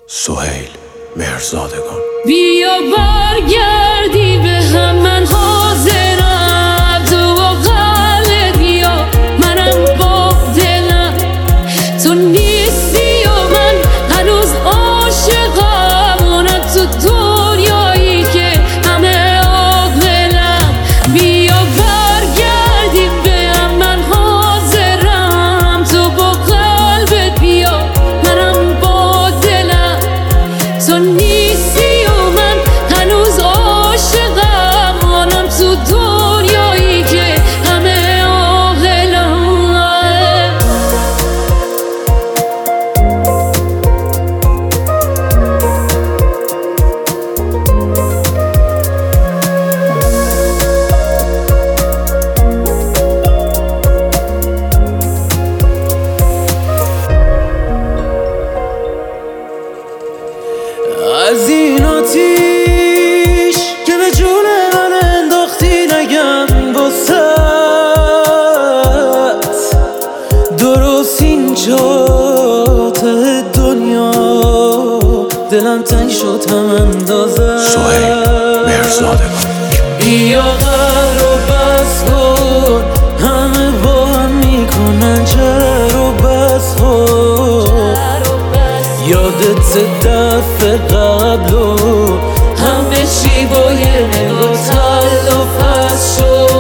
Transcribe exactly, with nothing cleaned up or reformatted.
سهیل مهرزادگان. بیا برگردی به هم، من حاضرم، تو با قلبت بیا، منم با دلم. تو نیستی و من هنوز عاشقم، اونم تو دنیایی که همه عاقلم. بیا برگردی به هم، من حاضرم، تو با قلبت بیا، منم با دلم. تو نیستی و من هنوز عاشقم، اونم تو دنیایی که همه عاقلم. از این آتیش که به جون من انداختی نگم واسط، درست اینجا ته دنیا دلم تنگ شد هم اندازه. سهیل مهرزادگان. بیا قهر رو بس کن، همه با هم میکنن چرا رو بس کن. یادت دفعه قبل و همه چی با یه نگاه تلافت شد.